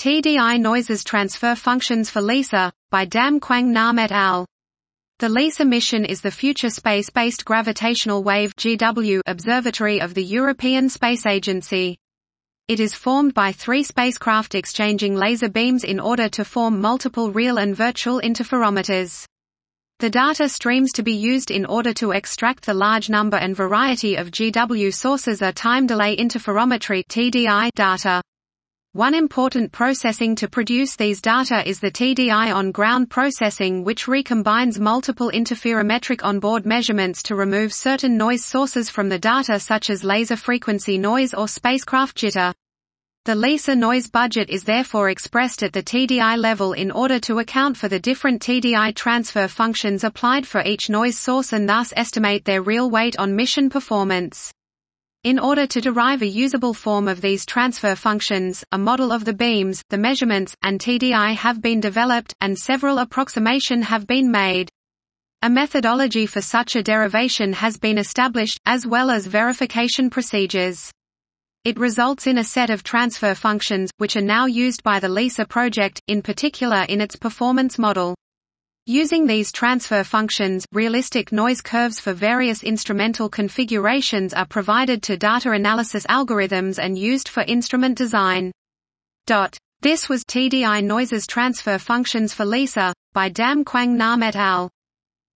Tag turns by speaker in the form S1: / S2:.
S1: TDI Noises Transfer Functions for LISA, by Dam Quang Nam et al. The LISA mission is the future space-based gravitational wave (GW) observatory of the European Space Agency. It is formed by 3 spacecraft exchanging laser beams in order to form multiple real and virtual interferometers. The data streams to be used in order to extract the large number and variety of GW sources are time delay interferometry (TDI) data. One important processing to produce these data is the TDI on-ground processing, which recombines multiple interferometric onboard measurements to remove certain noise sources from the data, such as laser frequency noise or spacecraft jitter. The LISA noise budget is therefore expressed at the TDI level in order to account for the different TDI transfer functions applied for each noise source and thus estimate their real weight on mission performance. In order to derive a usable form of these transfer functions, a model of the beams, the measurements, and TDI have been developed, and several approximations have been made. A methodology for such a derivation has been established, as well as verification procedures. It results in a set of transfer functions, which are now used by the LISA project, in particular in its performance model. Using these transfer functions, realistic noise curves for various instrumental configurations are provided to data analysis algorithms and used for instrument design. This was TDI Noises Transfer Functions for LISA, by Dam Quang Nam et al.